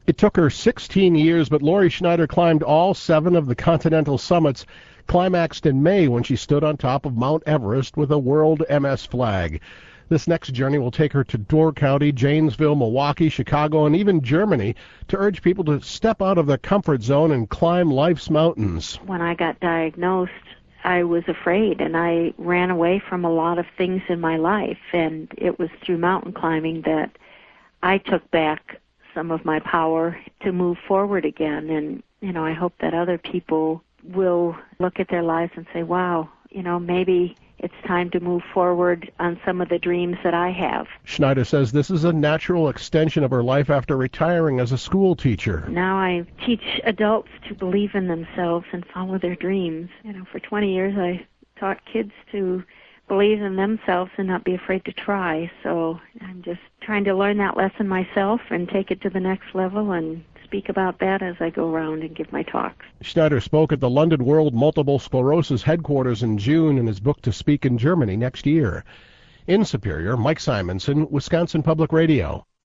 It took her 16 years, but Lori Schneider climbed all 7 of the Continental summits, climaxed in May when she stood on top of Mount Everest with a World MS flag. This next journey will take her to Door County, Janesville, Milwaukee, Chicago, and even Germany to urge people to step out of their comfort zone and climb life's mountains. When I got diagnosed, I was afraid, and I ran away from a lot of things in my life, and it was through mountain climbing that I took back some of my power to move forward again. And, I hope that other people will look at their lives and say, wow, maybe it's time to move forward on some of the dreams that I have. Schneider says this is a natural extension of her life after retiring as a school teacher. Now I teach adults to believe in themselves and follow their dreams. For 20 years I taught kids to believe in themselves and not be afraid to try. So I'm just trying to learn that lesson myself and take it to the next level and speak about that as I go around and give my talks. Schneider spoke at the London World Multiple Sclerosis headquarters in June and is booked to speak in Germany next year. In Superior, Mike Simonson, Wisconsin Public Radio.